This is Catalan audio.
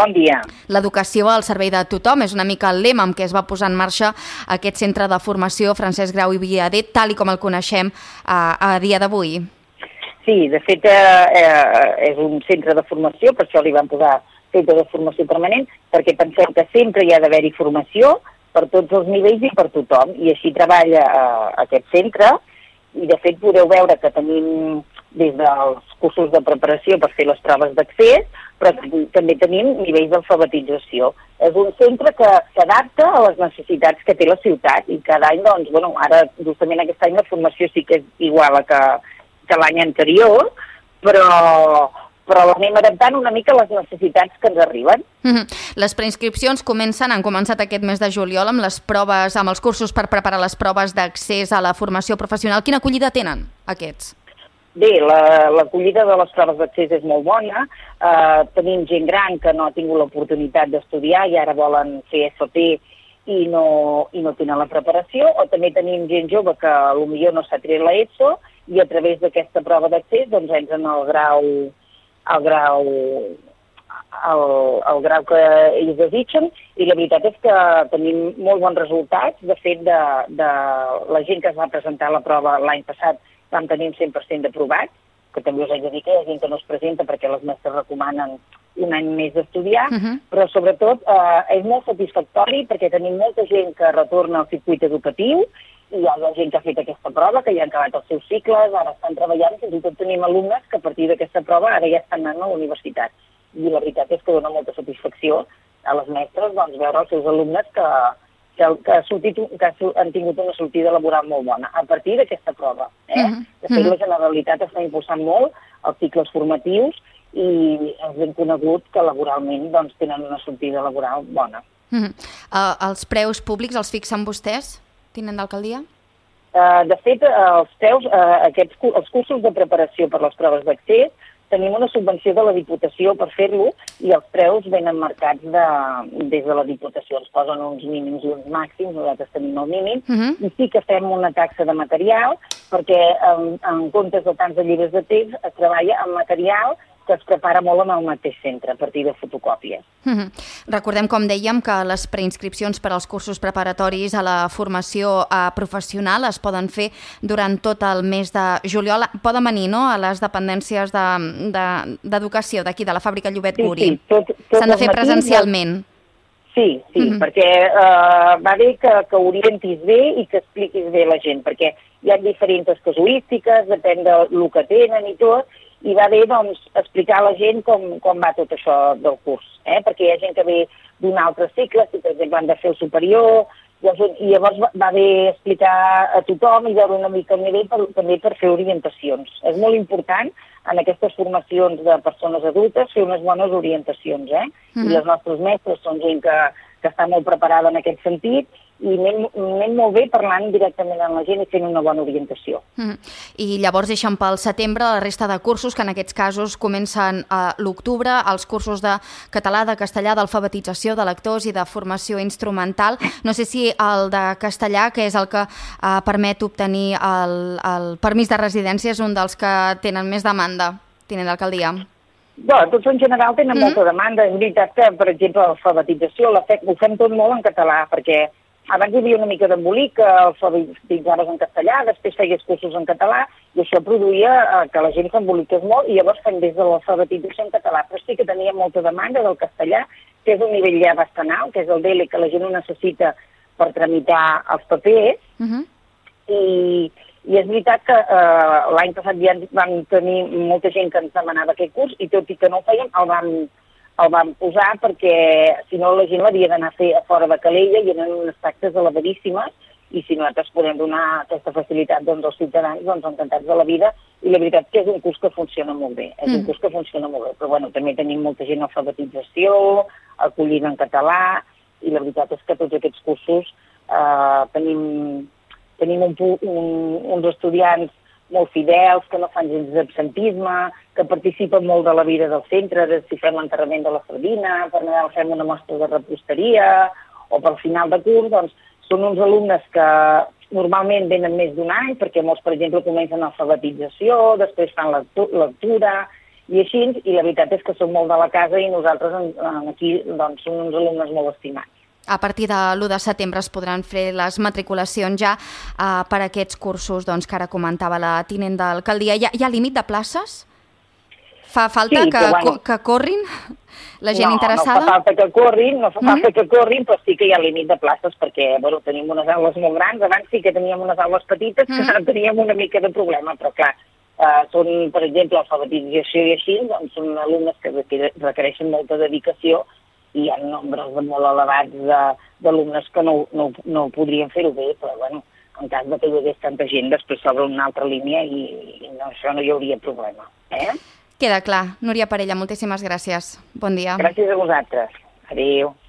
Bon dia. L'educació al servei de tothom és una mica el lema amb què es va posar en marxa aquest centre de formació Francesc Grau i Viadet, tal i com el coneixem a dia d'avui. Sí, de fet és un centre de formació, per això li vam posar centre de formació permanent, perquè pensem que sempre hi ha d'haver-hi formació per tots els nivells i per tothom, i així treballa aquest centre, i de fet podeu veure que tenim des dels cursos de preparació per fer les proves d'accés, però també tenim nivells d'alfabetització. És un centre que s'adapta a les necessitats que té la ciutat i cada any, doncs, bueno, ara justament aquest any la formació sí que és igual que l'any anterior, però l'anem adaptant una mica a les necessitats que ens arriben. Les preinscripcions han començat aquest mes de juliol amb les proves, amb els cursos per preparar les proves d'accés a la formació professional. Quina acollida tenen aquests? Bé, l'acollida de les proves d'accés és molt bona. Tenim gent gran que no ha tingut l'oportunitat d'estudiar i ara volen fer FP i no tenen la preparació, o també tenim gent jove que potser no s'ha tret l'ESO i a través d'aquesta prova d'accés doncs entren al grau que ells desitgen, i la veritat és que tenim molt bons resultats. De fet, de la gent que es va presentar a la prova l'any passat vam tenir un 100% d'aprovats, que també us haig de dir que hi ha gent que no es presenta perquè les mestres recomanen un any més d'estudiar, però sobretot és molt satisfactori perquè tenim molta gent que retorna al circuit educatiu, i hi ha gent que ha fet aquesta prova, que ja han acabat els seus cicles, ara estan treballant, fins i tot tenim alumnes que a partir d'aquesta prova ara ja estan anant a la universitat. I la veritat és que dona molta satisfacció a les mestres veure els seus alumnes que han tingut una sortida laboral molt bona a partir d'aquesta prova. De fet, la Generalitat està impulsant molt els cicles formatius i és ben conegut que laboralment tenen una sortida laboral bona. Els preus públics els fixen vostès, tinent d'alcaldia? De fet, els preus, els cursos de preparació per les proves d'accés, tenim una subvenció de la Diputació per fer-lo i els preus venen marcats des de la Diputació. Ens posen uns mínims i uns màxims, nosaltres tenim el mínim, i sí que fem una taxa de material perquè en comptes de tants de llibres de text es treballa amb material que es prepara molt en el mateix centre, a partir de fotocòpies. Recordem, com dèiem, que les preinscripcions per als cursos preparatoris a la formació professional es poden fer durant tot el mes de juliol. Poden venir, no?, a les dependències d'educació d'aquí, de la fàbrica Llobet Guri. Sí, s'han de fer presencialment. Sí, perquè va bé que orientis bé i que expliquis bé a la gent, perquè hi ha diferents casuístiques, depèn del que tenen i tot, i va bé, explicar a la gent com va tot això del curs, perquè hi ha gent que ve d'un altre cicle, si per exemple han de fer el superior, i llavors va bé explicar a tothom i veure una mica el nivell també per fer orientacions. És molt important en aquestes formacions de persones adultes fer unes bones orientacions, i les nostres mestres són gent que està molt preparada en aquest sentit, i anem molt bé parlant directament amb la gent i fent una bona orientació. I llavors deixen pel setembre la resta de cursos, que en aquests casos comencen a l'octubre, els cursos de català, de castellà, d'alfabetització, de lectors i de formació instrumental. No sé si el de castellà, que és el que permet obtenir el permís de residència, és un dels que tenen més demanda, tinent d'alcaldia. Tots en general tenen molta demanda. És veritat que, per exemple, l'alfabetització ho fem tot molt en català, perquè abans hi havia una mica d'embolic, que alfabetitzaves en castellà, després feies cursos en català, i això produïa que la gent s'emboliqués molt, i llavors fem des de l'alfabetització en català. Però sí que tenia molta demanda del castellà, que és un nivell ja bastant alt, que és el DELE, que la gent ho necessita per tramitar els papers, i és veritat que l'any passat ja vam tenir molta gent que ens demanava aquest curs, i tot i que no ho fèiem, el vam posar perquè, si no, la gent l'havia d'anar a fer a fora de Calella i eren unes taxes elevadíssimes, i si nosaltres podem donar aquesta facilitat als ciutadans, encantats de la vida, i la veritat que és un curs que funciona molt bé. És un curs que funciona molt bé, però també tenim molta gent en alfabetització, acollida en català, i la veritat és que tots aquests cursos tenim uns estudiants molt fidels, que no fan gens d'absentisme, que participen molt de la vida del centre, si fem l'enterrament de la sardina, per Nadal fem una mostra de reposteria, o pel final de curs, són uns alumnes que normalment venen més d'un any, perquè molts, per exemple, comencen alfabetització, després fan lectura, i així, i la veritat és que som molt de la casa i nosaltres aquí doncs, som uns alumnes molt estimats. A partir de l'1 de setembre es podran fer les matriculacions ja per a aquests cursos que ara comentava la tinent d'alcaldia. Hi ha límit de places? Fa falta que corrin la gent interessada? No fa falta que corrin, però sí que hi ha límit de places perquè tenim unes aules molt grans. Abans sí que teníem unes aules petites que teníem una mica de problema, però clar, són, per exemple, alfabetització i així, doncs són alumnes que requereixen molta dedicació i hi ha nombres molt elevats d'alumnes que no podrien fer-ho bé, però en cas que hi hagués tanta gent, després s'obre una altra línia i això no hi hauria problema. Queda clar. Núria Parella, moltíssimes gràcies. Bon dia. Gràcies a vosaltres. Adéu.